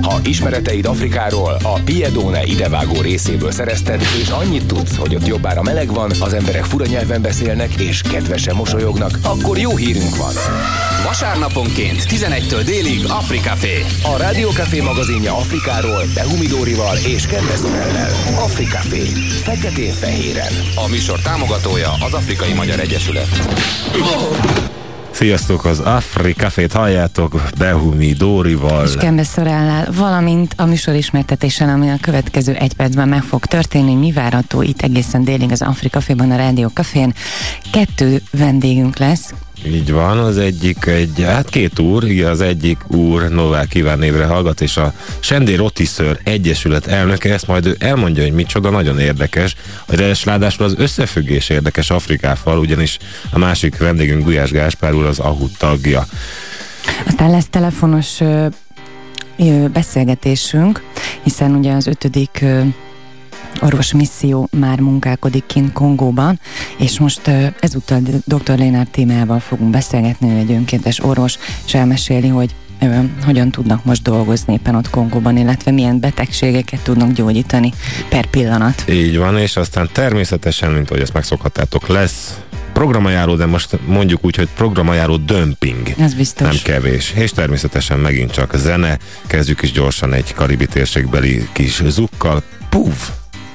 Ha ismereteid Afrikáról a Piedone idevágó részéből szerezted, és annyit tudsz, hogy ott jobbára meleg van, az emberek fura nyelven beszélnek, és kedvesen mosolyognak, akkor jó hírünk van. Vasárnaponként 11-től délig Africafé. A Rádió Café magazinja Afrikáról, Behumi Dórival és Kembe Szorellel. Africafé. Feketén-fehéren. A műsor támogatója az Afrikai Magyar Egyesület. Sziasztok, az Africafét halljátok Behumi Dórival és Kembe Szorellel, valamint a műsor ismertetéssel, ami a következő 1 percben meg fog történni. Mi várható itt egészen délig az Africaféban, a Rádió Cafén. 2 vendégünk lesz. Így van, az egyik két úr, igen, az egyik úr Novák Iván névre hallgat, és a Sendé Rotiször Egyesület elnöke, ezt majd ő elmondja, hogy micsoda, nagyon érdekes, és ráadásul az összefüggés érdekes Afrikával, ugyanis a másik vendégünk Gulyás Gáspár úr az AHUD tagja. Aztán lesz telefonos beszélgetésünk, hiszen ugye az 5. orvosmisszió már munkálkodik kint Kongóban, és most ezúttal dr. Lénár témával fogunk beszélgetni, ő egy önkéntes orvos, és elmeséli, hogy hogyan tudnak most dolgozni éppen ott Kongóban, illetve milyen betegségeket tudnak gyógyítani per pillanat. Így van, és aztán természetesen, mint ahogy ezt megszokhattátok, lesz programajáró, de most mondjuk úgy, hogy programajáró dömping. Ez biztos. Nem kevés. És természetesen megint csak zene. Kezdjük is gyorsan egy karibi térségbeli kis zukkal. Puf!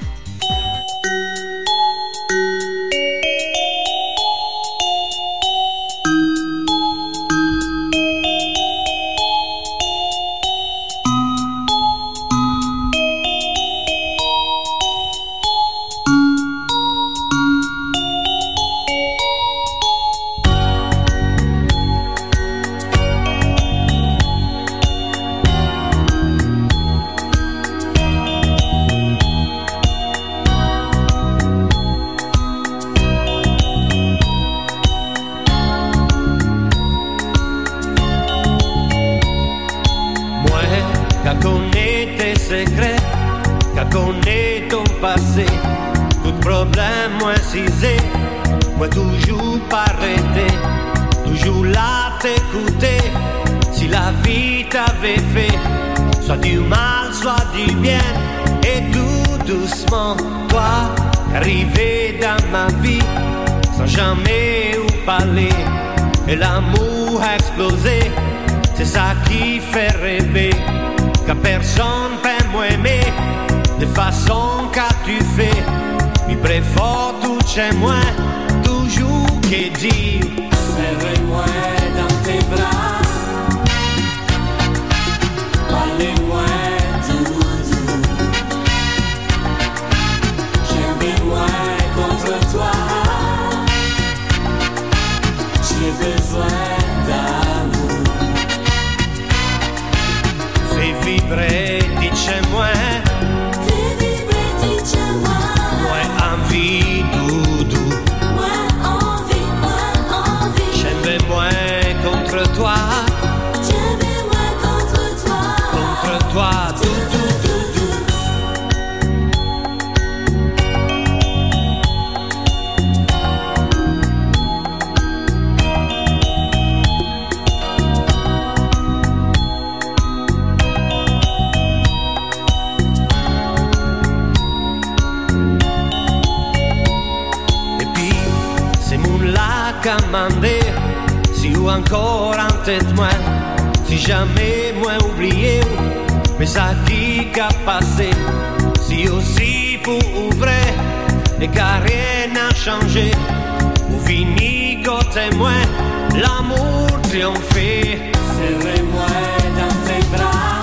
Si ou encore en tête moi, si jamais moi oublié, mais ça qui qu'a passé, si aussi pour ouvrir et car rien n'a changé, ou fini côté moi, l'amour triomphé. Serrez-moi dans tes bras,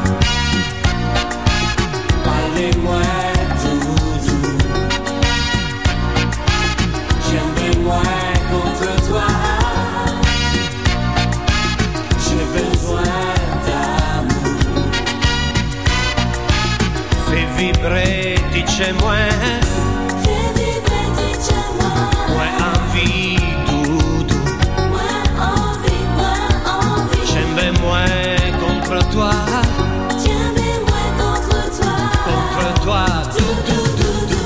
parlez-moi tout doux, j'aimerais-moi contre toi. Vibrer, dice-moi. Fais vibrer, dice-moi. Moi envie, doudou. Moi envie. J'aime-moi contre toi. J'aime-moi contre toi. Contre toi, doudou, doudou.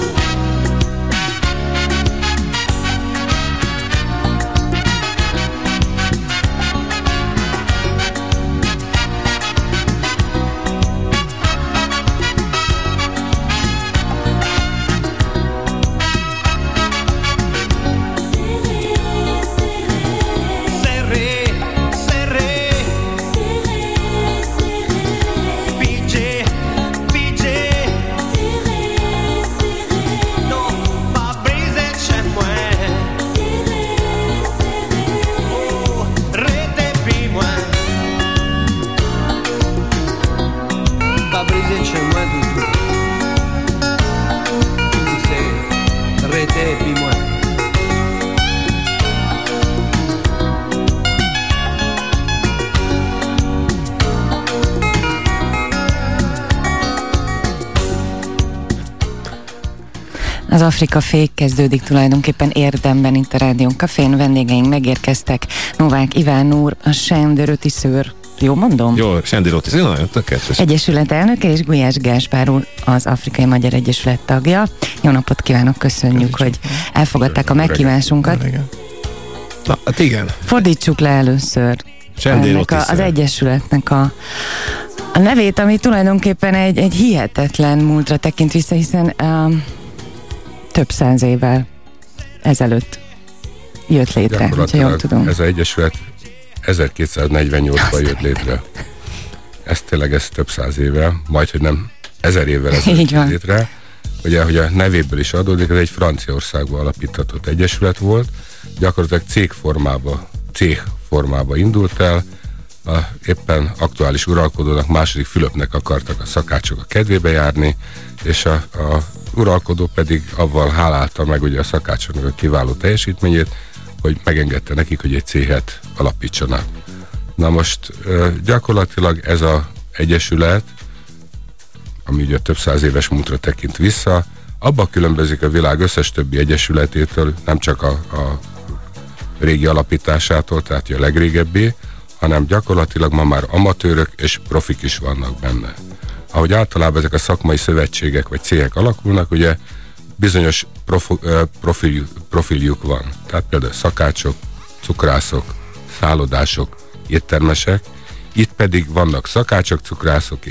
Az Afrika fék kezdődik tulajdonképpen érdemben itt a Rádió Cafén. Vendégeink megérkeztek. Novák Iván úr, a Sende Rötiszőr, jó mondom? Jó, Sende Rötiszőr, nagyon tökéletes. Egyesület elnöke, és Gulyás Gáspár úr, az Afrikai Magyar Egyesület tagja. Jó napot kívánok, köszönjük, hogy elfogadták a meghívásunkat. Na, hát igen. Fordítsuk le először ennek az Egyesületnek a nevét, ami tulajdonképpen egy hihetetlen múltra tekint vissza, hiszen több 100 évvel ezelőtt jött létre, hogyha jól tudom. Ez az Egyesület 1248-ban jött létre. Ez tényleg több 100 éve, majdhogy nem 1000 évvel ezelőtt jött létre. Ugye, hogy a nevéből is adódik, ez egy Franciaországban alapítatott egyesület volt, gyakorlatilag cég formába indult el, éppen aktuális uralkodónak, II. Fülöpnek akartak a szakácsok a kedvébe járni, és a uralkodó pedig avval hálálta meg ugye a szakácsoknak a kiváló teljesítményét, hogy megengedte nekik, hogy egy céget alapítsanak. Na most gyakorlatilag ez az egyesület, ami ugye több 100 éves múltra tekint vissza, abba különbözik a világ összes többi egyesületétől, nem csak a régi alapításától, tehát a legrégebbi, hanem gyakorlatilag ma már amatőrök és profik is vannak benne. Ahogy általában ezek a szakmai szövetségek vagy cégek alakulnak, ugye bizonyos profiljuk van. Tehát például szakácsok, cukrászok, szállodások, éttermesek. Itt pedig vannak szakácsok, cukrászok,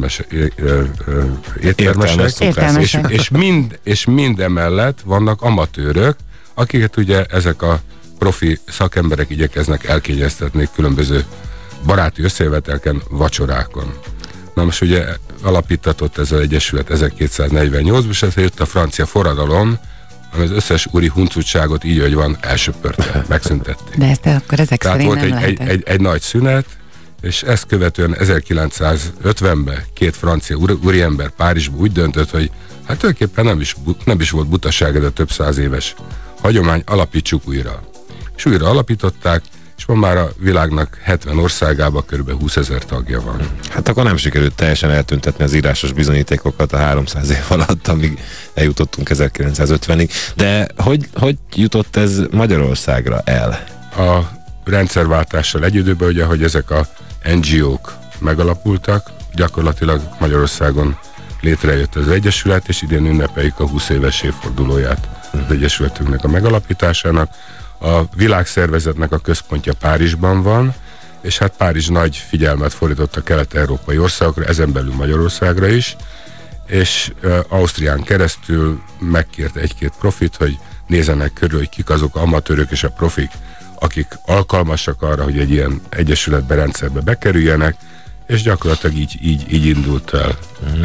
éttermesek. És mind emellett vannak amatőrök, akiket ugye ezek a profi szakemberek igyekeznek elkényeztetni különböző baráti összejövetelken, vacsorákon. Na most ugye alapítatott ez az egyesület 1248-ban, és ezért jött a francia forradalom, ami az összes úri huncutságot így, hogy van, elsöpörte, megszüntették. De ezt akkor ezek tehát szerint volt nem egy nagy szünet, és ezt követően 1950-ben két francia úriember Párizsban úgy döntött, hogy hát tulajdonképpen nem is volt butaság ez a több 100 éves hagyomány, alapítsuk újra. És újra alapították, és ma már a világnak 70 országában kb. 20 000 tagja van. Hát akkor nem sikerült teljesen eltüntetni az írásos bizonyítékokat a 300 év alatt, amíg eljutottunk 1950-ig. De hogy jutott ez Magyarországra el? A rendszerváltással egy időben, ugye, hogy ezek a NGO-k megalapultak, gyakorlatilag Magyarországon létrejött az Egyesület, és idén ünnepeljük a 20 éves évfordulóját az Egyesületünknek a megalapításának. A világszervezetnek a központja Párizsban van, és hát Párizs nagy figyelmet fordított a kelet-európai országokra, ezen belül Magyarországra is, és Ausztrián keresztül megkért egy-két profit, hogy nézzenek körül, hogy kik azok amatőrök és a profik, akik alkalmasak arra, hogy egy ilyen egyesületbe, rendszerbe bekerüljenek, és gyakorlatilag így indult el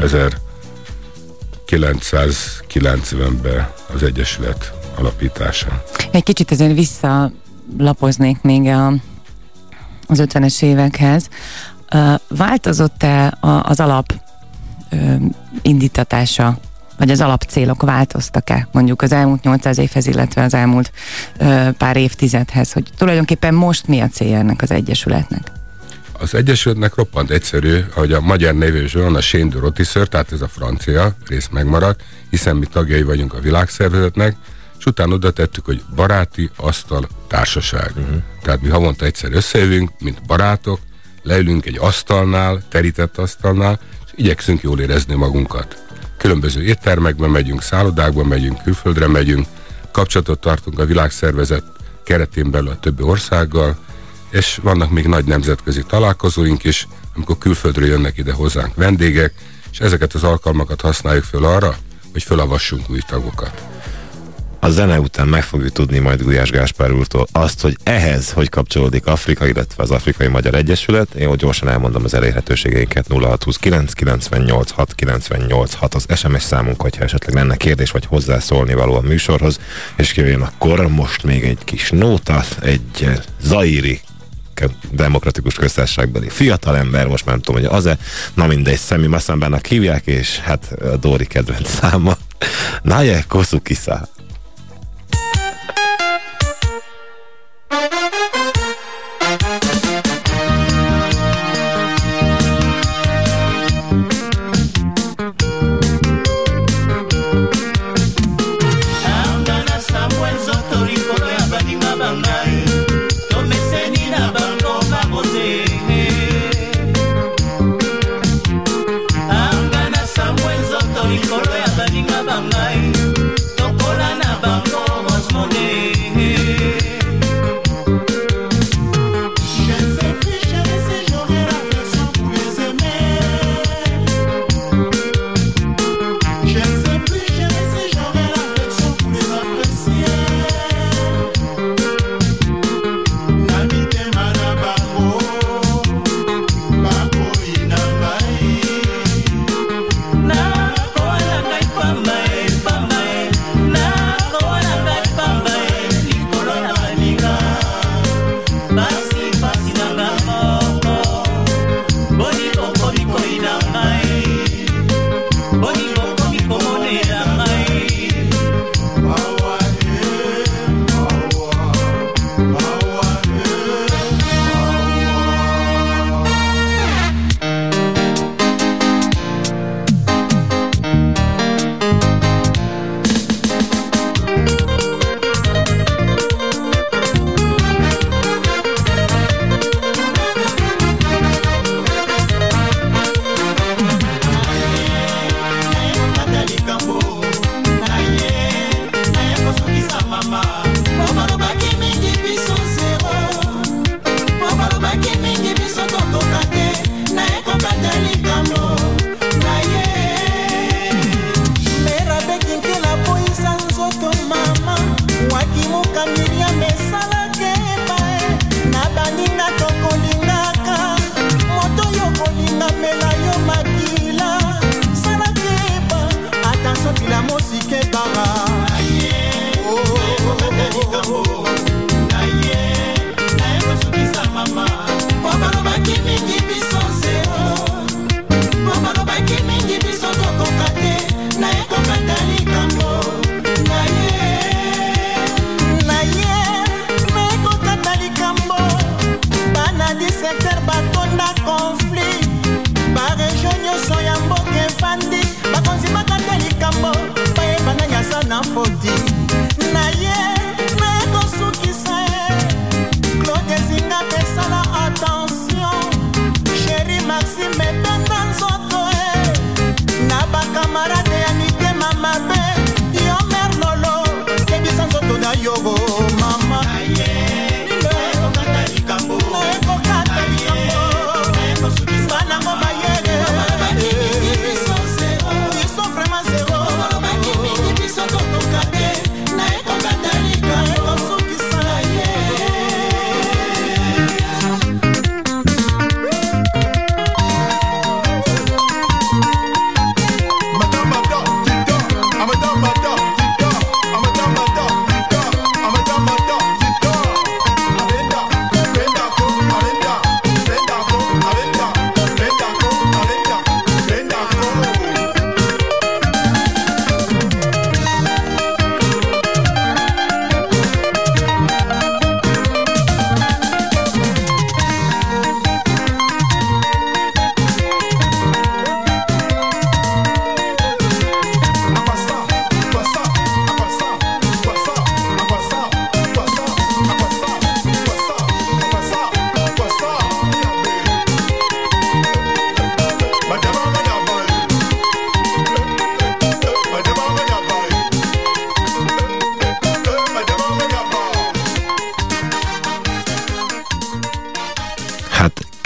1990-ben az Egyesület alapítása. Egy kicsit azért visszalapoznék még az 50-es évekhez. Változott-e az alap indítatása, vagy az alapcélok változtak-e mondjuk az elmúlt 800 évhez, illetve az elmúlt pár évtizedhez, hogy tulajdonképpen most mi a célja ennek az egyesületnek? Az egyesületnek roppant egyszerű, ahogy a magyar nevű is van, a Sende Rötiszőr, tehát ez a francia rész megmaradt, hiszen mi tagjai vagyunk a világszervezetnek, és utána oda tettük, hogy baráti asztal társaság. Tehát mi havonta egyszer összejövünk, mint barátok, leülünk egy asztalnál, terített asztalnál, és igyekszünk jól érezni magunkat. Különböző éttermekben megyünk, szállodákban megyünk, külföldre megyünk, kapcsolatot tartunk a világszervezet keretén belül a többi országgal, és vannak még nagy nemzetközi találkozóink is, amikor külföldről jönnek ide hozzánk vendégek, és ezeket az alkalmakat használjuk föl arra, hogy fölavassunk új tagokat. A zene után meg fogjuk tudni majd Gulyás Gáspár úrtól azt, hogy ehhez hogy kapcsolódik Afrika, illetve az Afrikai Magyar Egyesület. Én gyorsan elmondom az elérhetőségeinket: 0629 986 986 az SMS számunk, hogyha esetleg lenne kérdés vagy hozzászólni való a műsorhoz, és jöjjön akkor most még egy kis nóta, egy zairi demokratikus köztársaságbeli fiatalember, most már nem tudom, hogy az-e, na mindegy, Szemi Masszambának hívják, és hát a Dóri kedvenc száma. Naje Kosukisa.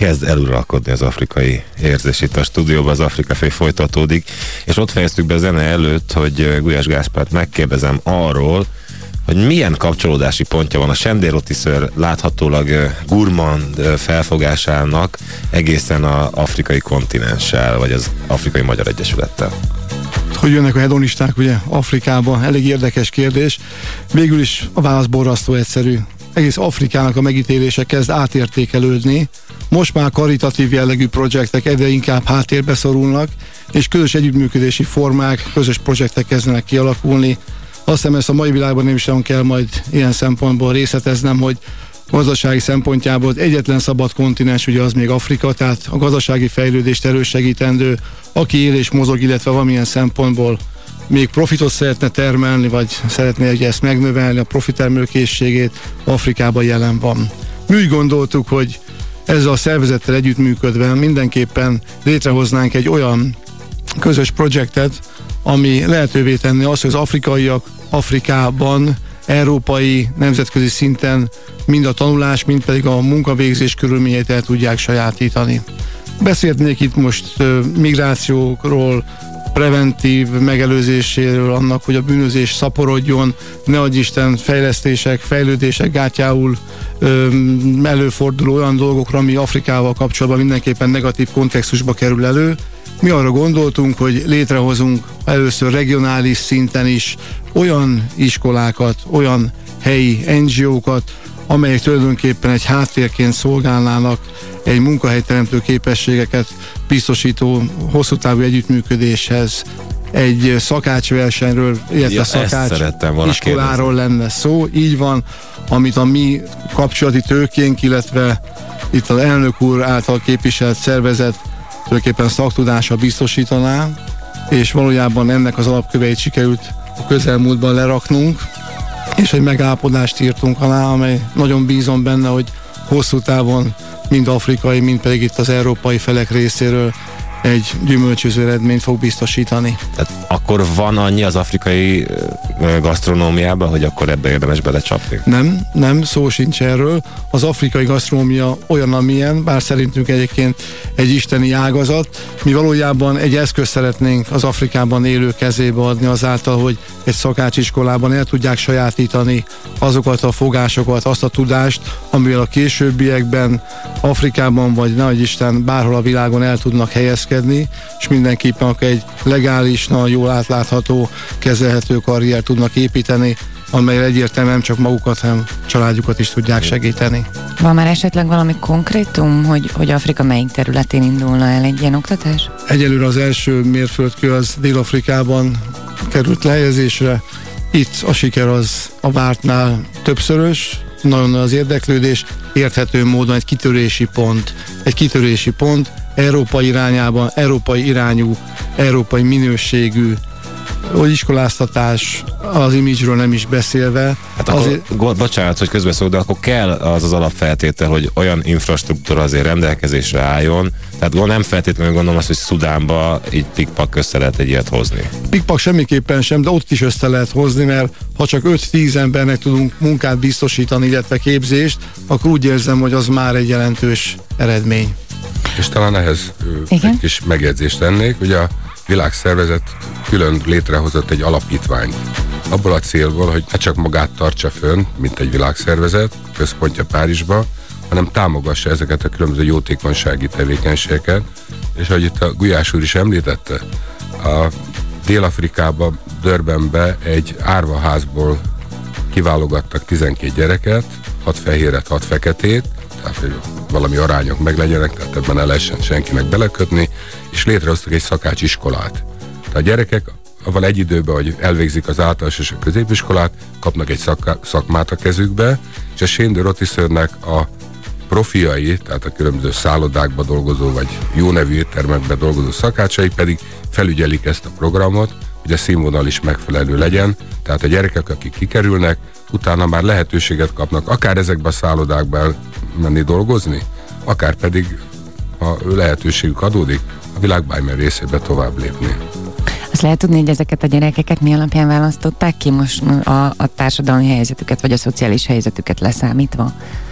kezd eluralkodni az afrikai érzés. Itt a stúdióban az Afrika Café folytatódik, és ott fejeztük be a zene előtt, hogy Gulyás Gáspárt megkérdezem arról, hogy milyen kapcsolódási pontja van a Sendén Rotiszőr láthatólag gurmand felfogásának egészen az afrikai kontinenssel, vagy az Afrikai Magyar Egyesülettel. Hogy jönnek a hedonisták ugye Afrikába? Elég érdekes kérdés. Végül is a válasz borzasztó egyszerű. Egész Afrikának a megítélése kezd átértékelődni. Most már karitatív jellegű projektek egyre inkább háttérbe szorulnak, és közös együttműködési formák, közös projektek kezdenek kialakulni. Azt hiszem, ezt a mai világban nem is kell majd ilyen szempontból részleteznem, hogy gazdasági szempontjából egyetlen szabad kontinens ugye az még Afrika, tehát a gazdasági fejlődést elősegítendő, aki él és mozog, illetve valamilyen szempontból még profitot szeretne termelni, vagy szeretné ugye ezt megnövelni, a profitermelőkészségét, Afrikában jelen van. Mi úgy gondoltuk, hogy ezzel a szervezettel együttműködve mindenképpen létrehoznánk egy olyan közös projektet, ami lehetővé tenni azt, hogy az afrikaiak Afrikában, európai, nemzetközi szinten mind a tanulás, mind pedig a munkavégzés körülményeit el tudják sajátítani. Beszélnék itt most migrációkról, preventív megelőzéséről, annak, hogy a bűnözés szaporodjon, ne adj Isten fejlesztések, fejlődések gátjául előforduló olyan dolgokra, ami Afrikával kapcsolatban mindenképpen negatív kontextusba kerül elő. Mi arra gondoltunk, hogy létrehozunk először regionális szinten is olyan iskolákat, olyan helyi NGO-kat, amelyek tulajdonképpen egy háttérként szolgálnának egy munkahelyteremtő képességeket biztosító hosszú távú együttműködéshez, egy szakácsversenyről, illetve szakács iskoláról lenne szó, így van, amit a mi kapcsolati tőkénk, illetve itt az elnök úr által képviselt szervezet tulajdonképpen szaktudása biztosítaná, és valójában ennek az alapköveit sikerült a közelmúltban leraknunk, és egy megállapodást írtunk alá, amely nagyon bízom benne, hogy hosszú távon mind afrikai, mind pedig itt az európai felek részéről egy gyümölcsöző eredményt fog biztosítani. Tehát akkor van annyi az afrikai gasztronómiában, hogy akkor ebbe érdemes belecsapni? Nem, szó sincs erről. Az afrikai gasztronómia olyan, amilyen, bár szerintünk egyébként egy isteni ágazat. Mi valójában egy eszközt szeretnénk az Afrikában élő kezébe adni azáltal, hogy egy szakácsiskolában el tudják sajátítani azokat a fogásokat, azt a tudást, amivel a későbbiekben Afrikában, vagy nehogy Isten bárhol a világon el tudnak helyezkedni, és mindenképpen akkor egy legális, nagyon jól átlátható, kezelhető karrier tudnak építeni, amelyre egyértelműen nem csak magukat, hanem családjukat is tudják segíteni. Van már esetleg valami konkrétum, hogy Afrika melyik területén indulna el egy ilyen oktatás? Egyelőre az első mérföldkő az Dél-Afrikában került lehelyezésre. Itt a siker az a vártnál többszörös, nagyon az érdeklődés, érthető módon egy kitörési pont, Európa irányában, európai irányú, európai minőségű, hogy iskoláztatás, az imidzsről nem is beszélve. Hát akkor, bocsánat, hogy közbeszól, de akkor kell az alapfeltétel, hogy olyan infrastruktúra azért rendelkezésre álljon. Tehát nem feltétlenül gondolom azt, hogy Szudánba így pikpak össze lehet egy ilyet hozni. Pikpak semmiképpen sem, de ott is össze lehet hozni, mert ha csak 5-10 embernek tudunk munkát biztosítani, illetve képzést, akkor úgy érzem, hogy az már egy jelentős eredmény. És talán ehhez egy kis megjegyzést tennék, hogy a világszervezet külön létrehozott egy alapítványt. Abból a célból, hogy ne csak magát tartsa fönn, mint egy világszervezet, központja Párizsba, hanem támogassa ezeket a különböző jótékonysági tevékenységeket. És ahogy itt a Gulyás úr is említette, a Dél-Afrikában, Durbanbe egy árvaházból kiválogattak 12 gyereket, 6 fehéret, 6 feketét, tehát hogy valami arányok meglegyenek, tehát ebben ne lehessen senkinek belekötni, és létrehoztak egy szakácsiskolát. Tehát a gyerekek avval egy időben, hogy elvégzik az általános és a középiskolát, kapnak egy szakmát a kezükbe, és a Sendén Rotiszőrnek a profiai, tehát a különböző szállodákban dolgozó, vagy jó nevű éttermekben dolgozó szakácsai pedig felügyelik ezt a programot, hogy a színvonal is megfelelő legyen, tehát a gyerekek, akik kikerülnek, utána már lehetőséget kapnak, akár ezekben a szállodákban menni dolgozni, akár pedig, ha lehetőségük adódik, a világ bármilyen részébe tovább lépni. Azt lehet tudni, hogy ezeket a gyerekeket mi alapján választották ki most a társadalmi helyzetüket, vagy a szociális helyzetüket leszámítva?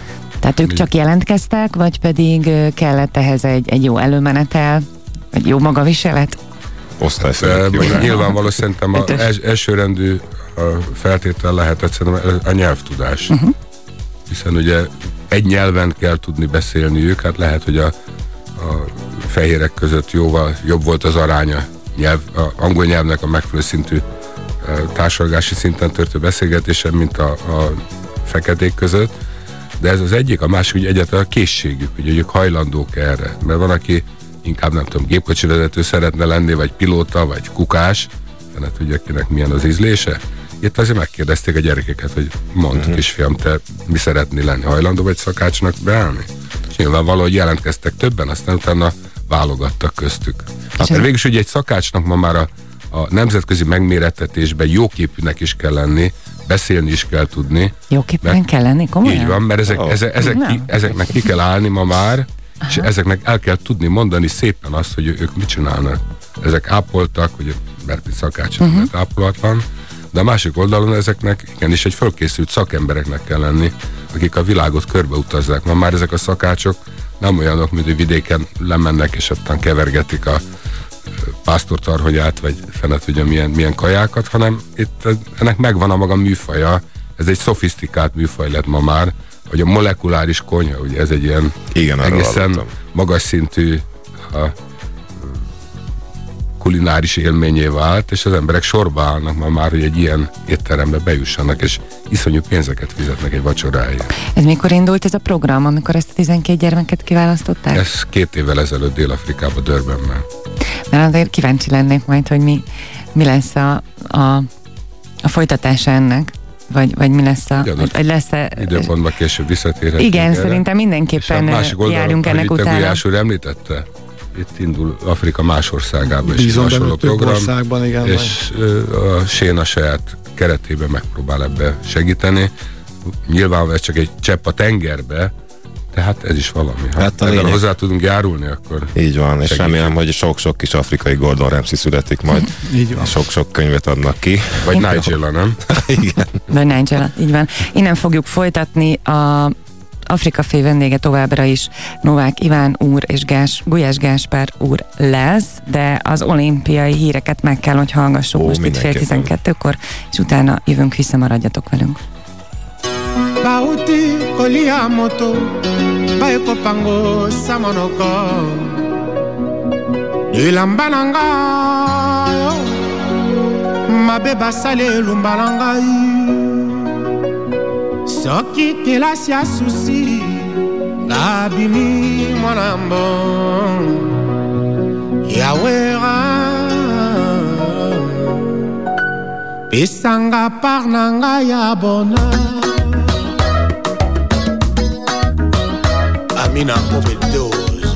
Tehát ők csak jelentkeztek, vagy pedig kellett ehhez egy jó előmenetel, vagy jó magaviselet? Nyilvánvaló szerintem az elsőrendű feltétel lehetett szerintem a nyelvtudás. Hiszen ugye egy nyelven kell tudni beszélniük, hát lehet, hogy a fehérek között jóval jobb volt az aránya a angol nyelvnek a megfelelő szintű társalgási szinten történő beszélgetésen, mint a feketék között, de ez az egyik, a másik ugye egyáltalán a készségük, hogy ők hajlandók erre, mert van, aki inkább nem tudom, gépkocsivezető szeretne lenni, vagy pilóta, vagy kukás, de tudja, akinek milyen az ízlése. Itt azért megkérdezték a gyerekeket, hogy mondd, kisfiam, te mi szeretnél lenni, hajlandó vagy szakácsnak beállni? És nyilván valahogy jelentkeztek többen, aztán utána válogattak köztük. Hát végülis ugye egy szakácsnak ma már a nemzetközi megmérettetésben jóképűnek is kell lenni, beszélni is kell tudni. Jóképűen kell lenni, komolyan? Így van, mert ezeknek ki kell állni ma már, és ezeknek el kell tudni mondani szépen azt, hogy ők mit csinálnak. Ezek ápoltak, hogy mert szakács ápolatlan, de a másik oldalon ezeknek igenis egy fölkészült szakembereknek kell lenni, akik a világot körbeutazzák. Ma már ezek a szakácsok nem olyanok, mint hogy vidéken lemennek, és aztán kevergetik a pásztortarhonyát, vagy fene tudja milyen kajákat, hanem itt ennek megvan a maga műfaja. Ez egy szofisztikált műfaj lett ma már, hogy a molekuláris konyha, ugye ez egy ilyen egészen magas szintű kulináris élményé vált, és az emberek sorba állnak ma már, hogy egy ilyen étterembe bejussanak, és iszonyú pénzeket fizetnek egy vacsoráért. Ez mikor indult ez a program, amikor ezt a 12 gyermeket kiválasztották? Ez 2 évvel ezelőtt Dél-Afrikában, Durbanben. Mert azért kíváncsi lennék majd, hogy mi lesz a folytatása ennek. Vagy mi lesz vagy lesz-e... Időpontban később visszatérhetünk. Igen, erre. Szerintem mindenképpen járjunk ennek utána. Gulyás úr említette, itt indul Afrika más országában is hasonló program, igen, és a Séna saját keretében megpróbál ebbe segíteni. Nyilván ez csak egy csepp a tengerbe, tehát ez is valami. Hát ha hozzá tudunk járulni, akkor így van, és remélem, hogy sok-sok kis afrikai Gordon Ramsay születik majd. Így van. Sok-sok könyvet adnak ki. Vagy Nigella, nem? Igen. Vagy Nigella, így van. Innen fogjuk folytatni a Afrika Fé vendége továbbra is Novák Iván úr és Gulyás Gáspár úr lesz, de az olimpiai híreket meg kell, hogy hallgassuk most itt 11:30-kor, és utána jövünk vissza, maradjatok velünk. Bauti kolia moto baiko pango samonoko ilambananga mabe basale lumbananga soki kelasia susi gabimi mwanambo yawera pisanga parnanga ya bonheur Amina overdose.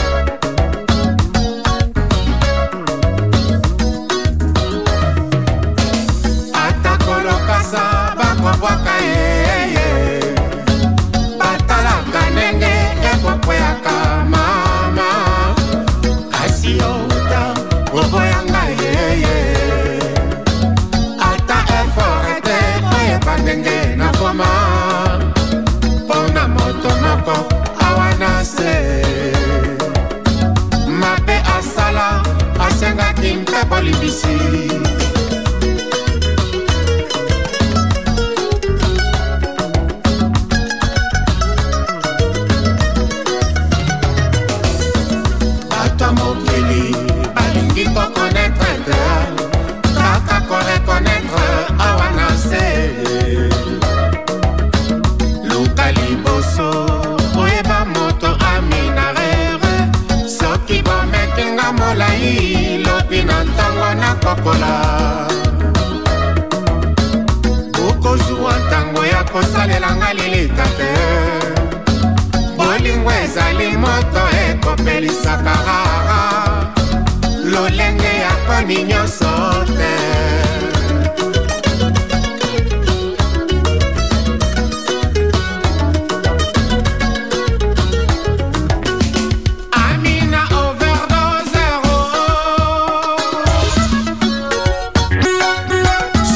Atakolo kasa bakwaka batala kanenge ekopweka mama asiota oboyanga ata eforete oyepandenge nakoma pona moto moko mabe asala asengaki mpepo libisi bato mokili balingi kokonetre kaka korekonetre awanase luka liboso molai lobi na ntango na kokola okozwa ntango ya kosalelanga lilita te bolingo ezali moto ekopelisaka rara lolenge ya koni nyonso te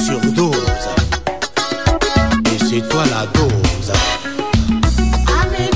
toi la dose. Amina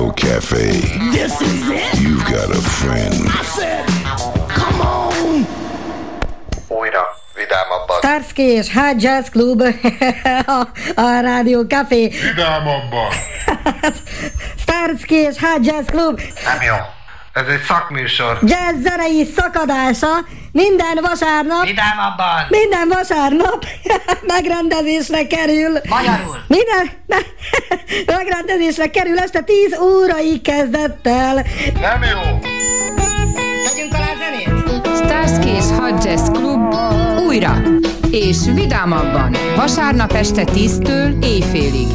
Radio Cafe. This is it. You've got a friend. I said, come on. Újra vidámabban. Starsky és Hot Jazz Club a Radio Café. Vidámabban. Starsky és Hot Jazz Club. Nem jó. Ez egy szakműsor. Jazz zenei szakadása minden vasárnap. Vidámabban. Minden vasárnap megrendezésre kerül. Magyarul. Megrendezésre kerül este 10 órai kezdettel. Nem jó. Tegyünk alá zenét. Starsky és Hot Jazz Club újra és vidámabban vasárnap este 10-től éjfélig.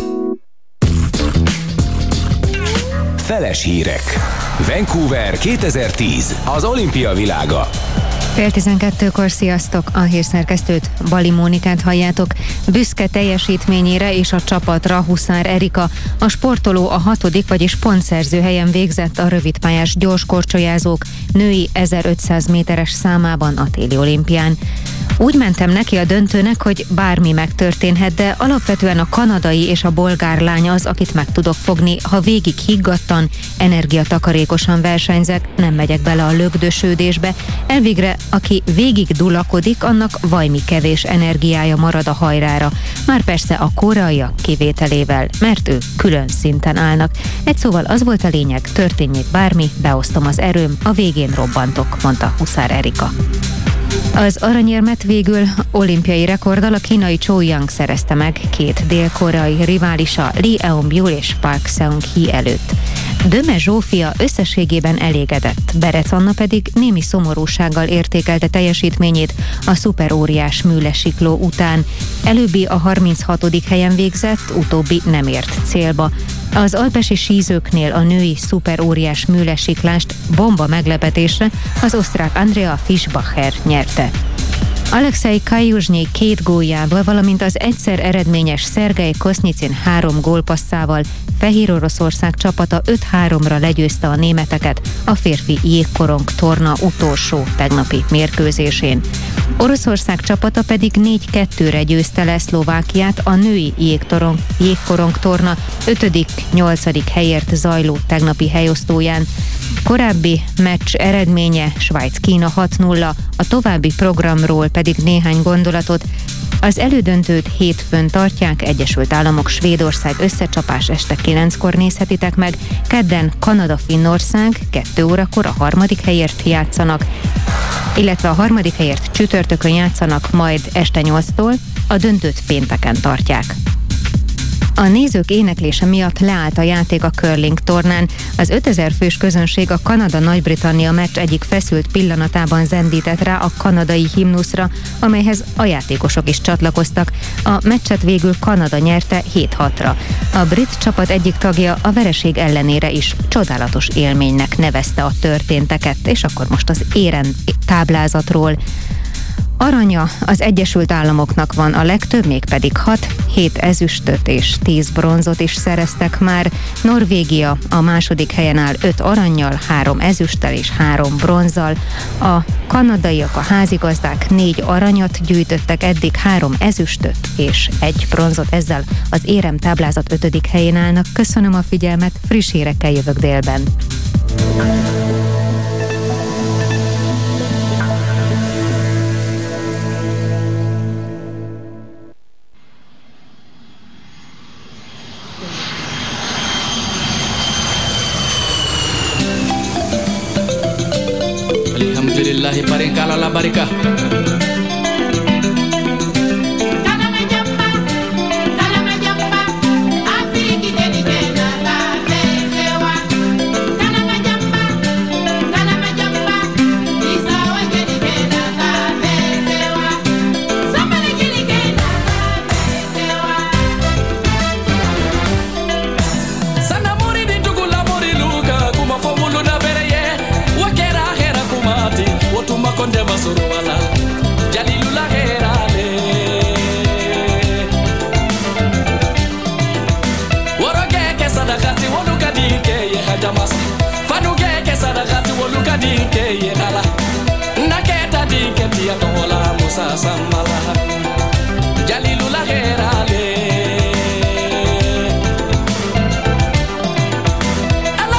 Feles hírek. Vancouver 2010. Az olimpia világa. 11:12-kor sziasztok! A hírszerkesztőt, Bali Mónikát halljátok. Büszke teljesítményére és a csapatra Huszár Erika. A sportoló a 6., vagyis pontszerző helyen végzett a rövidpályás gyorskorcsolyázók női 1500 méteres számában a téli olimpián. Úgy mentem neki a döntőnek, hogy bármi megtörténhet, de alapvetően a kanadai és a bolgár lány az, akit meg tudok fogni, ha végig higgadtan, energiatakarékosan versenyzek, nem megyek bele a lögdösődésbe. Elvégre, aki végig dulakodik, annak vajmi kevés energiája marad a hajrára. Már persze a koreaiak kivételével, mert ők külön szinten állnak. Egy szóval az volt a lényeg, történjék bármi, beosztom az erőm, a végén robbantok, mondta Huszár Erika. Az aranyérmet végül olimpiai rekorddal a kínai Chou Yang szerezte meg 2 dél-koreai riválisa Lee Eun-bul és Park Seung-hee előtt. Döme Zsófia összességében elégedett, Berec Anna pedig némi szomorúsággal értékelte teljesítményét a szuperóriás műlesikló után. Előbbi a 36. helyen végzett, utóbbi nem ért célba. Az alpesi sízőknél a női szuperóriás műlesiklást bomba meglepetésre az osztrák Andrea Fischbacher nyerte. Alexei Kajuzsnyi 2 góljával, valamint az egyszer eredményes Szergej Kosznyicin 3 gólpasszával Fehér Oroszország csapata 5-3-ra legyőzte a németeket a férfi jégkorong torna utolsó tegnapi mérkőzésén. Oroszország csapata pedig 4-2-re győzte le Szlovákiát a női jégkorong torna 5.-8. helyért zajló tegnapi helyosztóján. Korábbi meccs eredménye Svájc-Kína 6-0, a további programról pedig néhány gondolatot. Az elődöntőt hétfőn tartják, Egyesült Államok Svédország összecsapás este 9-kor nézhetitek meg, kedden Kanada-Finnország 2 órakor a 3. helyért játszanak, illetve a 3. helyért csütörtökön játszanak, majd este 8-tól, a döntőt pénteken tartják. A nézők éneklése miatt leállt a játék a curling tornán. Az 5000 fős közönség a Kanada-Nagy-Britannia meccs egyik feszült pillanatában zendített rá a kanadai himnuszra, amelyhez a játékosok is csatlakoztak. A meccset végül Kanada nyerte 7-6-ra. A brit csapat egyik tagja a vereség ellenére is csodálatos élménynek nevezte a történteket, és akkor most az érem táblázatról. Aranya az Egyesült Államoknak van a legtöbb, mégpedig 6, 7 ezüstöt és 10 bronzot is szereztek már. Norvégia a második helyen áll 5 arannyal, 3 ezüsttel és 3 bronzzal. A kanadaiak, a házigazdák 4 aranyat gyűjtöttek eddig, 3 ezüstöt és 1 bronzot. Ezzel az érem táblázat 5. helyén állnak. Köszönöm a figyelmet, friss hírekkel jövök délben. Alhamdulillahi paringkala la barika. Konde basuru wala jalilula herale woroge ke sadakati woluka dinke ye hajamas fanuge ke sadakati woluka dinke ye dala naketa dinke tiya tola musa samala jalilula herale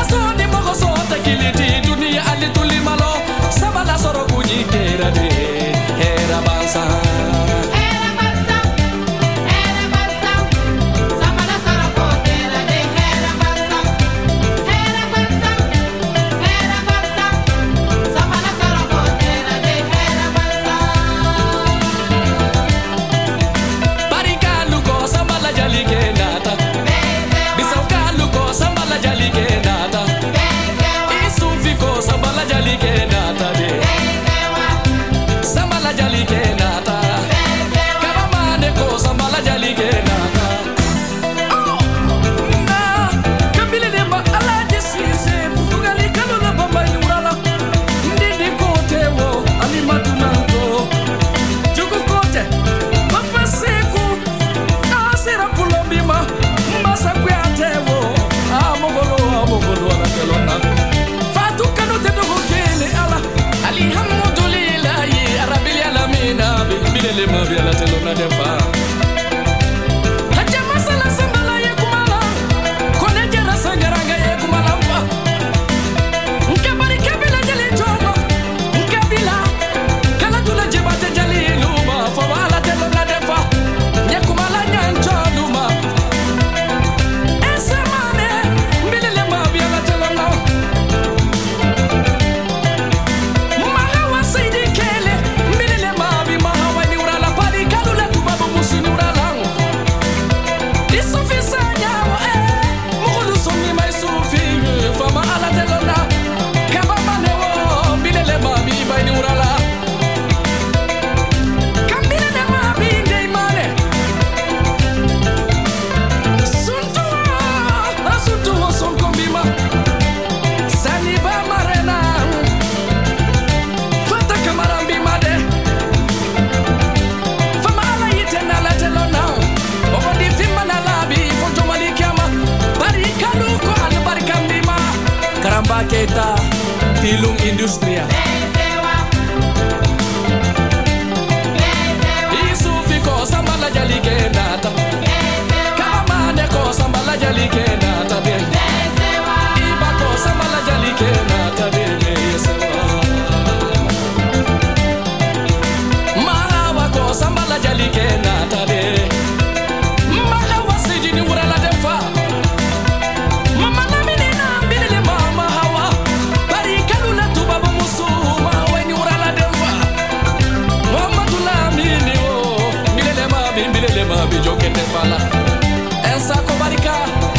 Keita, Tilung Industria. Isufiko sambala jali kenata. Kamane ko sambala jali kenata de. Ibako sambala jali kenata de. Mahawa ko sambala jali kenata de. Mahawa sijini urala defa. Mama namini na mbili mama hawa. Bari kaluna tubabu musuma weni urala defa. Mama tunamini o. Bilele ma bijoke tefala. Ensa kobarika.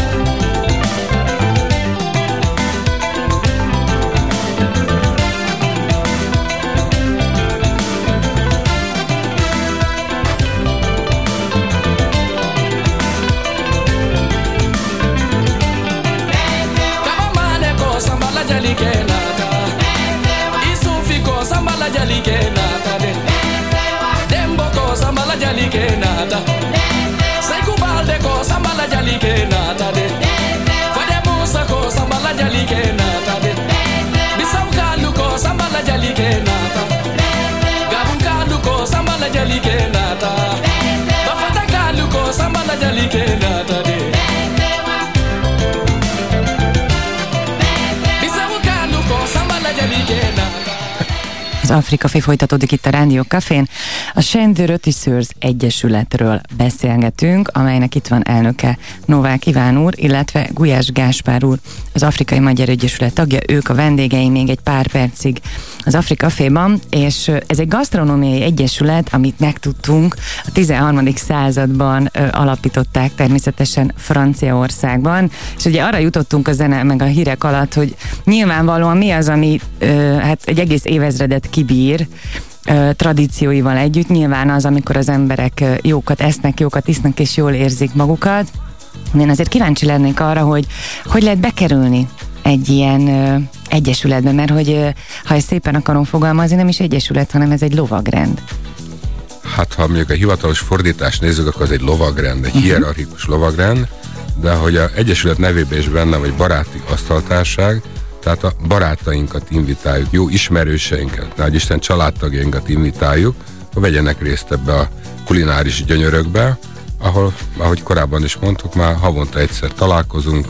Kabamane ko sambala jali kenata. Isufi ko sambala jali kenata de. Dembo ko sambala jali kenata. Seikubalde ko sambala jali kenata de. Fade Musa ko sambala jali kenata de. Bisau Kalu ko sambala jali kenata. Gabun Kalu ko sambala jali kenata. Bafata Kalu ko sambala jali kenata de. Bisau Kalu ko sambala jali kenata. Az Afrika Fé folytatódik itt a Rádió Cafén. A Sendő Rötiszőrz Egyesületről beszélgetünk, amelynek itt van elnöke Novák Iván úr, illetve Gulyás Gáspár úr, az Afrikai Magyar Egyesület tagja. Ők a vendégeim még egy pár percig az Afrika Féban, és ez egy gasztronómiai egyesület, amit megtudtunk, a 13. században alapították, természetesen Franciaországban, és ugye arra jutottunk a zene meg a hírek alatt, hogy nyilvánvalóan mi az, ami hát egy egész évezredet kibír, tradícióival együtt. Nyilván az, amikor az emberek jókat esznek, jókat isznak és jól érzik magukat. Én azért kíváncsi lennék arra, hogy lehet bekerülni egy ilyen egyesületbe, mert hogy ha ezt szépen akarom fogalmazni, nem is egyesület, hanem ez egy lovagrend. Hát ha mondjuk a hivatalos fordítást nézzük, akkor ez egy lovagrend, egy hierarchikus lovagrend, de hogy a egyesület nevében is benne vagy baráti asztaltárság, tehát a barátainkat invitáljuk, jó ismerőseinket, nagy Isten családtagjainkat invitáljuk, hogy vegyenek részt ebbe a kulináris gyönyörökbe, ahol, ahogy korábban is mondtuk, már havonta egyszer találkozunk,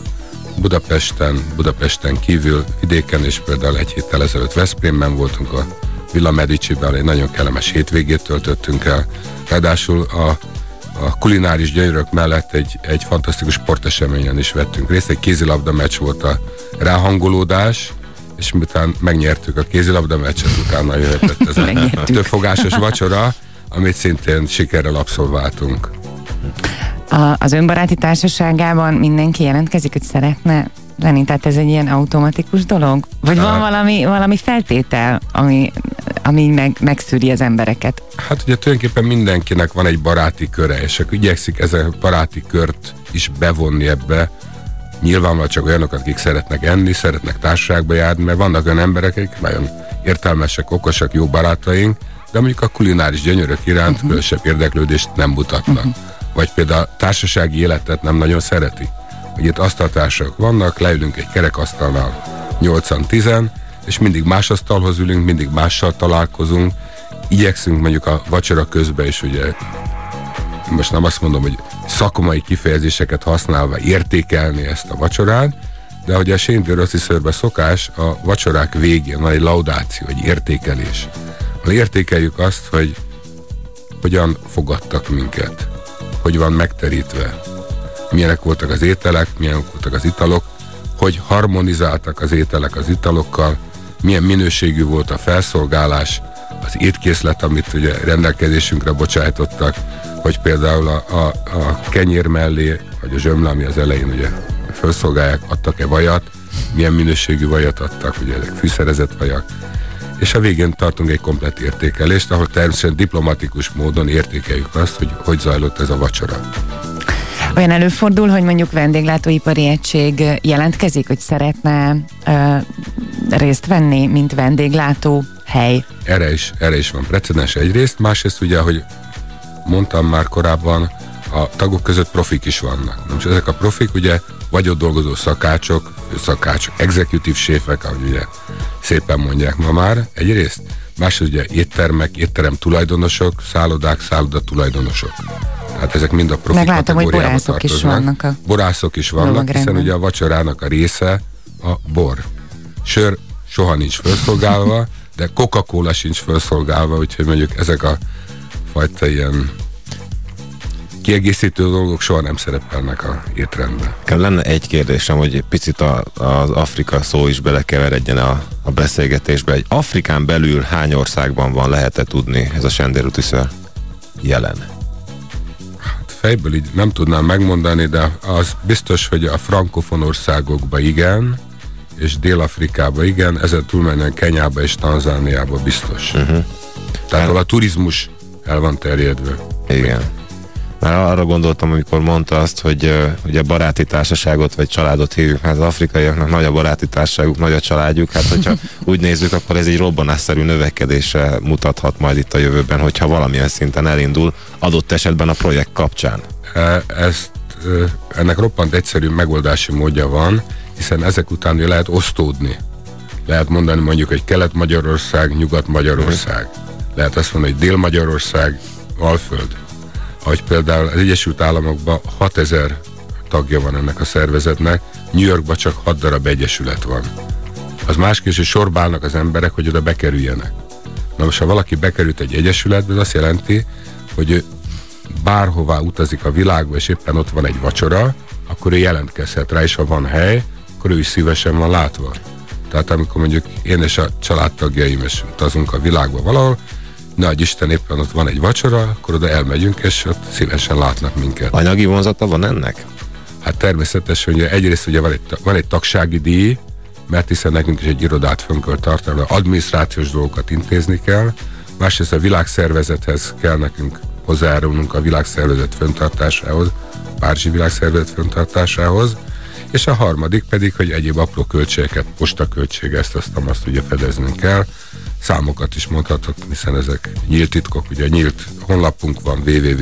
Budapesten kívül, vidéken, és például egy héttel ezelőtt Veszprémben voltunk, a Villa Mediciben, egy nagyon kellemes hétvégét töltöttünk el. Ráadásul a kulináris gyönyörök mellett egy fantasztikus sporteseményen is vettünk részt, egy kézilabda meccs volt a ráhangolódás, és miután megnyertük a kézilabda meccset, utána jöhetett ez a többfogásos vacsora, amit szintén sikerrel abszolváltunk. Az önbaráti társaságában mindenki jelentkezik, hogy szeretne lenni? Tehát ez egy ilyen automatikus dolog? Vagy van valami feltétel, ami megszűri az embereket? Hát ugye tulajdonképpen mindenkinek van egy baráti köre, és akkor igyekszik ezen a baráti kört is bevonni ebbe. Nyilvánvalóan csak olyanokat, akik szeretnek enni, szeretnek társaságba járni, mert vannak olyan emberek, akik nagyon értelmesek, okosak, jó barátaink, de mondjuk a kulináris gyönyörök iránt különösebb érdeklődést nem mutatnak. Vagy például a társasági életet nem nagyon szereti. Hogy itt asztaltársak vannak, leülünk egy kerekasztalnál 8-10, és mindig más asztalhoz ülünk, mindig mással találkozunk, igyekszünk mondjuk a vacsora közben is, ugye, most nem azt mondom, hogy szakmai kifejezéseket használva értékelni ezt a vacsorát, de hogy a Sendő Rötiszőrben szokás, a vacsorák végén van egy laudáció, egy értékelés. Értékeljük azt, hogy hogyan fogadtak minket, hogy van megterítve, milyenek voltak az ételek, milyenek voltak az italok, hogy harmonizáltak az ételek az italokkal, milyen minőségű volt a felszolgálás, az étkészlet, amit ugye rendelkezésünkre bocsájtottak, hogy például a kenyér mellé, vagy a zsömle, ami az elején ugye felszolgálják, adtak-e vajat, milyen minőségű vajat adtak, ugye ezek fűszerezett vajak. És a végén tartunk egy komplett értékelést, ahol természetesen diplomatikus módon értékeljük azt, hogy zajlott ez a vacsora. Olyan előfordul, hogy mondjuk vendéglátóipari egység jelentkezik, hogy szeretne részt venni, mint vendéglátó hely? Erre is van precedens egyrészt, másrészt ugye, ahogy mondtam már korábban, a tagok között profik is vannak. Most ezek a profik ugye vagy ott dolgozó szakácsok, executive séfek, ahogy ugye szépen mondják ma már egyrészt, másrészt ugye éttermek, étterem tulajdonosok, szállodák, szálloda tulajdonosok. Tehát ezek mind a profi kategóriába tartoznak. Borászok is vannak, hiszen ugye a vacsorának a része a bor. Sör soha nincs felszolgálva, de Coca-Cola sincs felszolgálva, úgyhogy mondjuk ezek a fajta ilyen kiegészítő dolgok soha nem szerepelnek a étrendben. Lenne egy kérdésem, hogy egy picit az Afrika szó is belekeveredjen a beszélgetésbe. Egy Afrikán belül hány országban van, lehet-e tudni ez a sendérútiször jelen? Hát fejből így nem tudnám megmondani, de az biztos, hogy a frankofon országokban igen, és Dél-Afrikában igen, ezen túlmenően Kenyába és Tanzániába biztos. Tehát a turizmus el van terjedve. Igen. Már arra gondoltam, amikor mondta azt, hogy ugye baráti társaságot vagy családot hívjuk, hát az afrikaiaknak nagy a baráti társaságuk, nagy a családjuk, hát hogyha úgy nézzük, akkor ez egy robbanásszerű növekedésre mutathat majd itt a jövőben, hogyha valamilyen szinten elindul, adott esetben a projekt kapcsán. Ennek roppant egyszerű megoldási módja van, hiszen ezek után lehet osztódni. Lehet mondani mondjuk, hogy Kelet-Magyarország, Nyugat-Magyarország. Lehet azt mondani, hogy Dél-Magyarország, Alföld. Ahogy például az Egyesült Államokban 6000 tagja van ennek a szervezetnek, New Yorkban csak 6 darab egyesület van. Az másképp, hogy sorba állnak az emberek, hogy oda bekerüljenek. Na most, ha valaki bekerült egy egyesületbe, az azt jelenti, hogy ő bárhová utazik a világba, és éppen ott van egy vacsora, akkor ő jelentkezhet rá, és ha van hely, akkor ő is szívesen van látva. Tehát amikor mondjuk én és a családtagjaim is utazunk a világba valahol, nagy Isten éppen ott van egy vacsora, akkor oda elmegyünk, és ott szívesen látnak minket. Anyagi vonzata van ennek? Hát természetesen, hogy egyrészt ugye van egy tagsági díj, mert hiszen nekünk is egy irodát fönn kell tartani, adminisztrációs dolgokat intézni kell, másrészt a világszervezethez kell nekünk hozzájárulnunk a világszervezet fenntartásához, a Párizsi világszervezet fenntartásához, és a harmadik pedig, hogy egyéb apró költségeket, postaköltség, ezt ugye fedeznünk kell. Számokat is mondhatok, hiszen ezek nyílt titkok, ugye nyílt honlapunk van,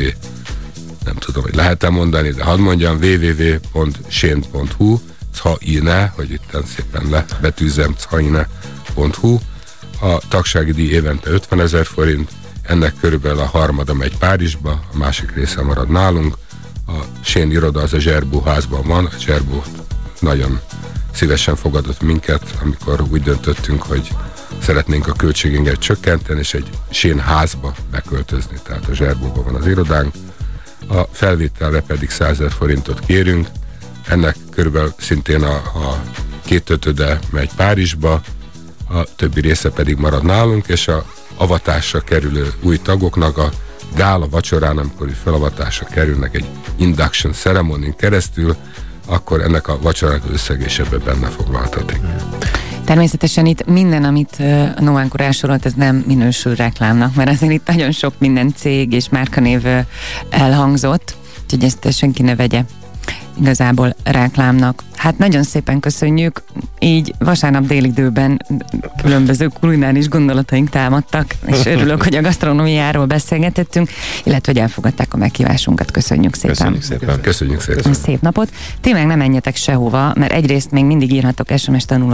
nem tudom, hogy lehet-e mondani, de hadd mondjam, www.sén.hu, chaine, hogy itt szépen betűzzem, chaine.hu. A tagsági díj évente 50 000 forint, ennek körülbelül a harmada megy Párizsba, a másik része marad nálunk. A Sén iroda az a Zserbó házban van, a Zserbó nagyon szívesen fogadott minket, amikor úgy döntöttünk, hogy szeretnénk a költségünket csökkenteni, és egy Sén házba beköltözni, tehát a Zserbóban van az irodánk. A felvételre pedig 100 000 forintot kérünk, ennek körülbelül szintén a 2/5 megy Párizsba, a többi része pedig marad nálunk, és a avatásra kerülő új tagoknak a gála vacsorán, amikor felavatásra kerülnek egy induction ceremony keresztül, akkor ennek a vacsorának összeg is ebben benne foglaltatik. Természetesen itt minden, amit Noánkor elsorolt, ez nem minősül reklámnak, mert azért itt nagyon sok minden cég és márkanév elhangzott, úgyhogy ezt senki ne vegye igazából reklámnak. Hát nagyon szépen köszönjük, így vasárnap délidőben különböző kulináris gondolataink támadtak, és örülök, hogy a gasztronómiáról beszélgetettünk, illetve hogy elfogadták a meghívásunkat. Köszönjük szépen. Köszönjük szépen. Köszönjük szépen. Szép napot. Ti meg nem menjetek sehova, mert egyrészt még mindig írhatok SMS-t a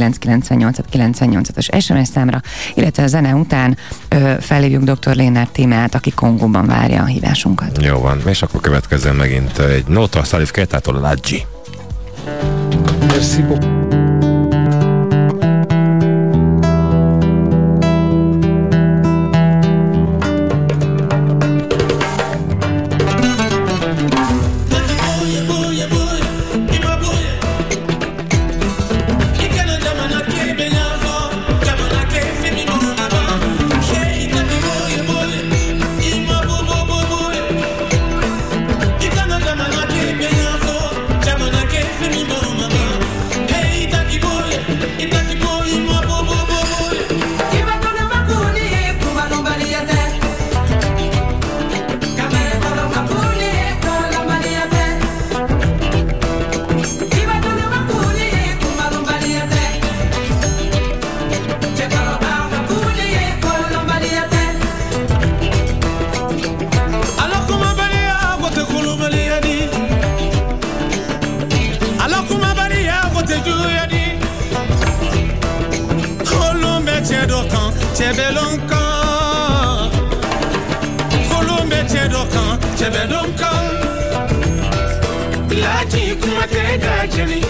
062998-98-as SMS számra, illetve a zene után felhívjuk dr. Lénárd témát, aki Kongóban várja a hívásunkat. Jó van, és akkor következzen megint egy Nota Salif Keitától a Ladji. Merci beaucoup. Hey Chebelonkan Volumbe chedokan Chebelonkan Laji kumatega jani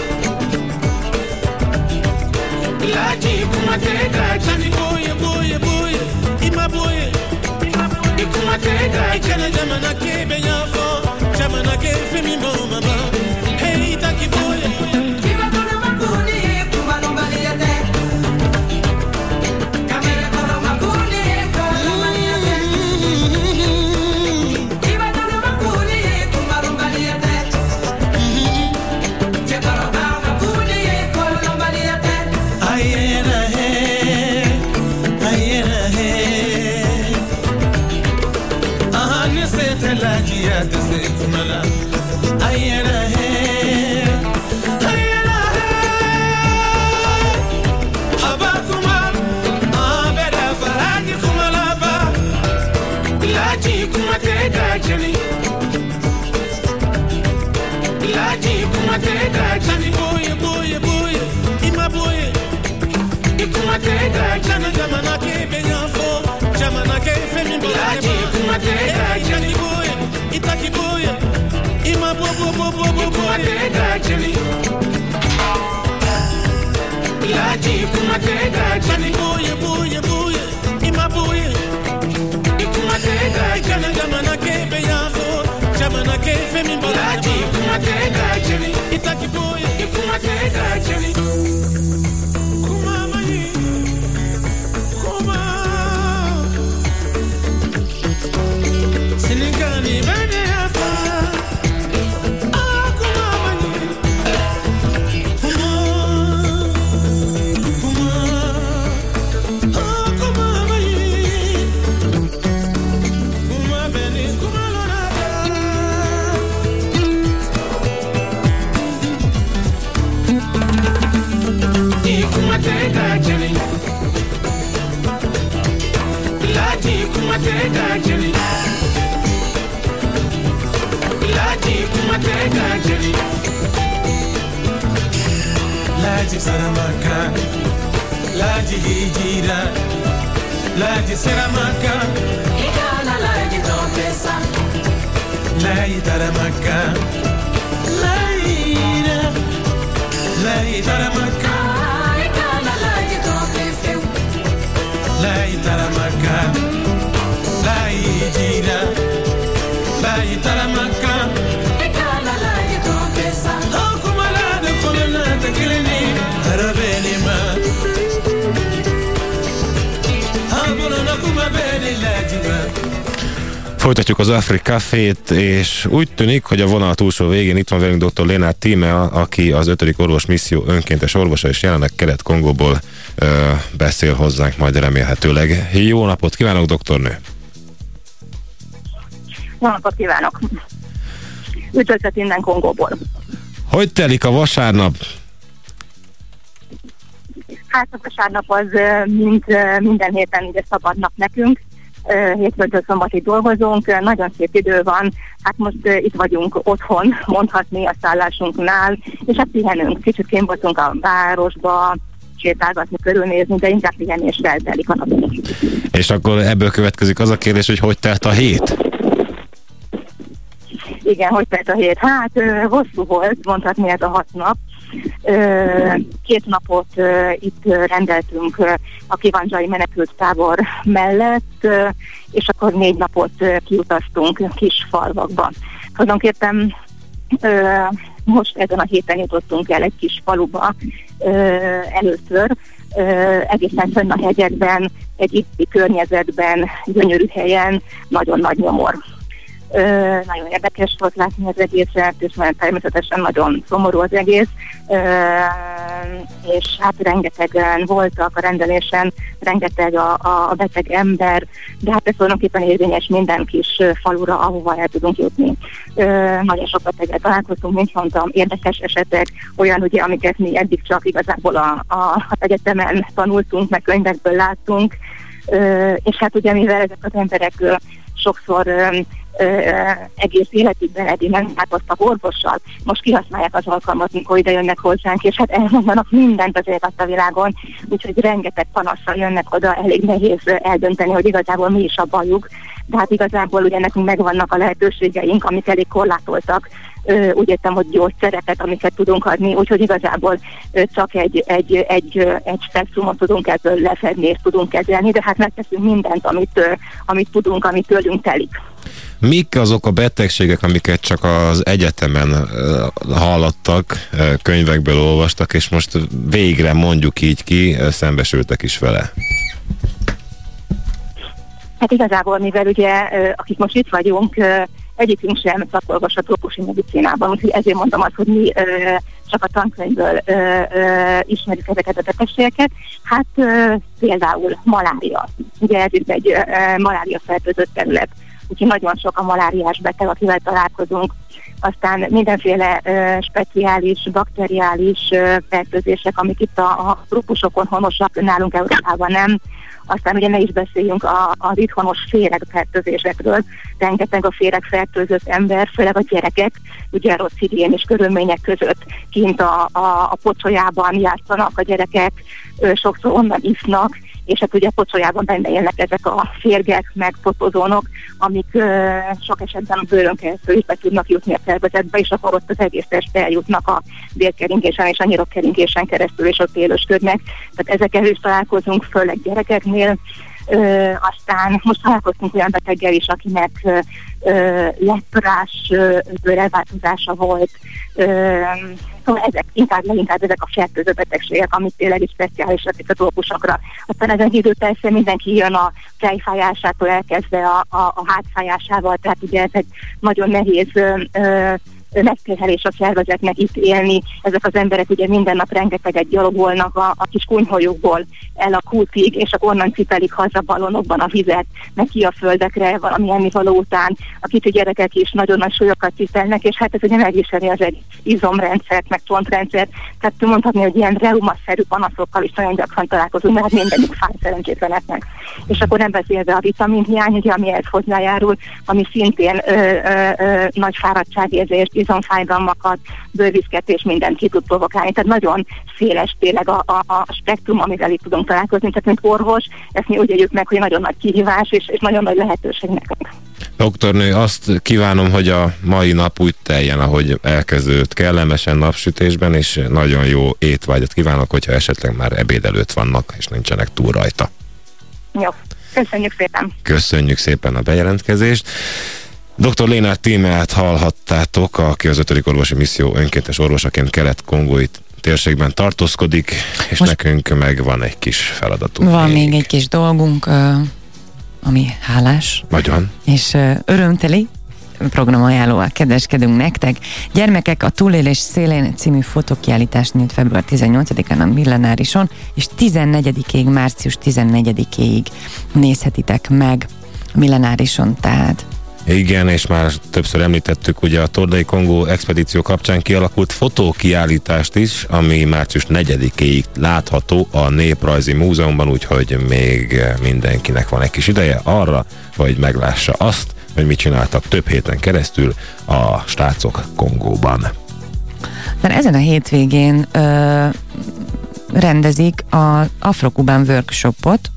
Laji kumatega jani Boye boye boye Ima boye Ikumatega jani Jamana kebe yafo Jamana kefe mi mama Hey taki boye Kiba kono makuni Kuma lombali yate Kamera kono makuni Kuma lombali yate Kiba kono makuni Kuma lombali yate Chekaro kono makuni Kuma lombali yate Ayena he Ayena he Ahani se telaji ya se kumala Ayena he Ayena he Abakuma Abeda faraji kumala ba Laji kumatega jani Laji kumatega jani Boye boye boye Ima boye Ikumatega jani Jamana kebe nyafo Jamana kefe mi boye Laji kumatega jani boye Itaki boye Ima bobo bobo bobo Ikumatega jani Laji kumatega jani boye boye boye Ima boye Ikumatega jani Jamana kebe nyafo Jamana kefe mi boye Laji kumatega jani Itaki boye Ikumatega jani Sinigani bane afa Akumamani Kuma Akumamani Kuma bene kuma lorada Ikumatega jani Laji kumatega jani Laji kumatega jani Laji saramaka Laji hijira Laji saramaka Ikala laji topesa Laji taramaka Laji taramaka Ikala laji topesa Laji taramaka Laji hijira Laji taramaka Ikala laji topesa Akumalada kolonada kilini Harabelima Habolona kumabeli lajiba. Folytatjuk az Afrika Cafét, és úgy tűnik, hogy a vonal túlsó végén itt van velünk dr. Lénárd Tíme, aki az 5. orvos misszió önkéntes orvosa, és jelenleg Kelet-Kongóból beszél hozzánk majd remélhetőleg. Jó napot kívánok, doktornő! Jó napot kívánok! Üdvözlet innen Kongóból! Hogy telik a vasárnap? Hát a vasárnap az minden héten ugye szabad nap nekünk. Hétfőtől szombatig dolgozunk, nagyon szép idő van, hát most itt vagyunk otthon, mondhatni a szállásunknál, és hát pihenünk, kicsit kint voltunk a városba, sétálgatni, körülnézni, de inkább pihenésre eltelik a napunk. És akkor ebből következik az a kérdés, hogy telt a hét? Igen, hogy telt a hét? Hát hosszú volt, mondhatni ez a 6 nap. 2 napot itt rendeltünk a Kivandzsai menekült tábor mellett, és akkor 4 napot kiutaztunk kis falvakba. Tulajdonképpen most ezen a héten jutottunk el egy kis faluba először, egészen fönn a hegyekben, egy itti környezetben, gyönyörű helyen, nagyon nagy nyomor. Nagyon érdekes volt látni az egészet, és természetesen nagyon szomorú az egész, és hát rengetegen voltak a rendelésen, rengeteg a beteg ember, de hát ez tulajdonképpen érvényes minden kis falura, ahova el tudunk jutni. Nagyon sok beteggel találkoztunk, mint mondtam, érdekes esetek, olyan ugye, amiket mi eddig csak igazából az egyetemen tanultunk, meg könyvekből láttunk, és hát ugye mivel ezek az emberek sokszor egész életükben eddig nem találkoztak orvossal, most kihasználják az alkalmat, mikor ide jönnek hozzánk, és hát elmondanak mindent az élet a világon, úgyhogy rengeteg panasszal jönnek oda, elég nehéz eldönteni, hogy igazából mi is a bajuk, de hát igazából ugye nekünk megvannak a lehetőségeink, amik elég korlátoltak, úgy értem, hogy gyógyszereket, amiket tudunk adni, úgyhogy igazából csak egy spektrumot tudunk ebből lefedni és tudunk kezelni, de hát megteszünk mindent, amit tudunk, amit tőlünk telik. Mik azok a betegségek, amiket csak az egyetemen hallottak, könyvekből olvastak, és most végre mondjuk így ki, szembesültek is vele? Hát igazából, mivel ugye, akik most itt vagyunk, egyikünk sem szakolvas a trópusi medicinában, úgyhogy ezért mondom azt, hogy mi csak a tankönyvből ismerjük ezeket a betegségeket. Hát például malária. Ugye ez itt egy malária fertőzött terület, úgyhogy nagyon sok a maláriás beteg, akivel találkozunk. Aztán mindenféle speciális, bakteriális fertőzések, amik itt a trópusokon honosak, nálunk Európában nem. Aztán ugye ne is beszéljünk az itthоnos féregfertőzésekről. Rengeteg a féregfertőzött ember, főleg a gyerekek, ugye rossz higiénis körülmények között kint a pocsolyában játszanak a gyerekek, sokszor onnan isznak, és hát ugye a pocsolyában benne élnek ezek a férgek, meg protózónok, amik sok esetben a bőrön keresztül is be tudnak jutni a szervezetbe, és akkor ott az egész testbe eljutnak a bélkeringésen és a nyirokkeringésen keresztül, és ott élősködnek. Tehát ezekkel is találkozunk, főleg gyerekeknél. Aztán most találkoztunk olyan beteggel is, akinek leprás bőrelváltozása volt. Szóval leginkább ezek a fertőző betegségek, amit tényleg is speciálisak itt a trópusokra. Aztán ezen idő persze mindenki jön a fejfájásától elkezdve a hátfájásával, tehát ugye ez egy nagyon nehéz megterhelés a szervezetnek itt élni. Ezek az emberek ugye minden nap rengeteget gyalogolnak a kis kunyhójukból el a kútig, és akkor onnan cipelik haza ballonokban a vizet, meg ki a földekre valami ennivaló után. A kicsi gyerekek is nagyon nagy súlyokat cipelnek, és hát ez ugye megviseli az egy izomrendszert, meg csontrendszert. Tehát mondhatni, hogy ilyen reumaszerű panaszokkal is nagyon gyakran találkozunk, mert hát mindenük fáj szerencsétleneknek. És akkor nem beszélve a vitaminhiány, ugye, ami ehhez hozzájárul, ami szintén nagy fáradtságérzést, izomfájdalmakat, bőrviszketés, mindent ki tud provokálni. Tehát nagyon széles tényleg a spektrum, amivel itt tudunk találkozni. Tehát mint orvos, ezt mi úgy éljük meg, hogy nagyon nagy kihívás, és nagyon nagy lehetőség nekünk. Doktornő, azt kívánom, hogy a mai nap úgy teljen, ahogy elkezdődött, kellemesen napsütésben, és nagyon jó étvágyat kívánok, hogyha esetleg már ebéd előtt vannak, és nincsenek túl rajta. Jó, köszönjük szépen. Köszönjük szépen a bejelentkezést. Dr. Lénárd Tímeát hallhattátok, aki az 5. orvosi misszió önkéntes orvosaként kelet-kongói térségben tartózkodik, és most nekünk meg van egy kis feladatunk. Van még egy kis dolgunk, ami hálás. Nagyon. És örömteli programajánlóval kedveskedünk nektek. Gyermekek a Túlélés szélén című fotókiállítás nyílt február 18-án a Millenárison, és 14-ig, március 14-ig nézhetitek meg a Millenárison, tehát. Igen, és már többször említettük, ugye a Tordai Kongó expedíció kapcsán kialakult fotókiállítást is, ami március 4-ig látható a Néprajzi Múzeumban, úgyhogy még mindenkinek van egy kis ideje arra, hogy meglássa azt, hogy mit csináltak több héten keresztül a srácok Kongóban. De ezen a hétvégén rendezik az Afro-Kubán workshopot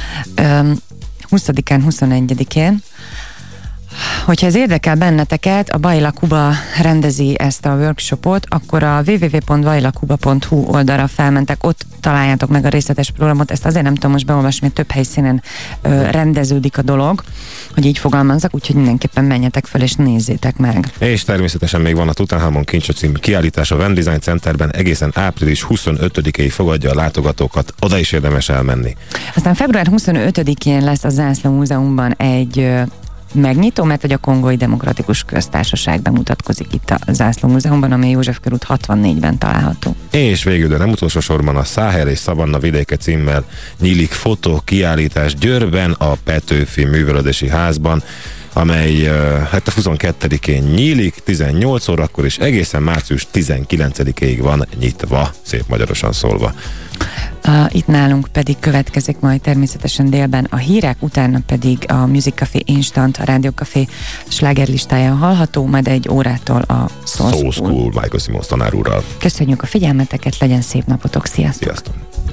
20-án, 21-én. Hogyha ez érdekel benneteket, a Baila Kuba rendezi ezt a workshopot, akkor a www.bailakuba.hu oldalra felmentek, ott találjátok meg a részletes programot. Ezt azért nem tudom most beolvasni, mert több helyszínen rendeződik a dolog, hogy így fogalmazzak, úgyhogy mindenképpen menjetek fel és nézzétek meg. És természetesen még van a Tutanhamon Kincsa című kiállítás a Van Design Centerben, egészen április 25-ig fogadja a látogatókat, oda is érdemes elmenni. Aztán február 25-én lesz a Zászló Múzeumban egy megnyitó, mert hogy a Kongói Demokratikus Köztársaság bemutatkozik itt a Zászló Múzeumban, ami József körút 64-ben található. És végül, de nem utolsó sorban a Száhel és Szavanna vidéke címmel nyílik fotókiállítás Győrben a Petőfi Művelődési Házban, amely hát a 22-én nyílik, 18 órakor, és egészen március 19-ig van nyitva, szép magyarosan szólva. Itt nálunk pedig következik majd természetesen délben a hírek, utána pedig a Music Café Instant, a Rádió Café slágerlistáján hallható, majd 1 órától a Soul School Michael Simons tanár úrral. Köszönjük a figyelmeteket, legyen szép napotok, sziasztok! Sziasztok!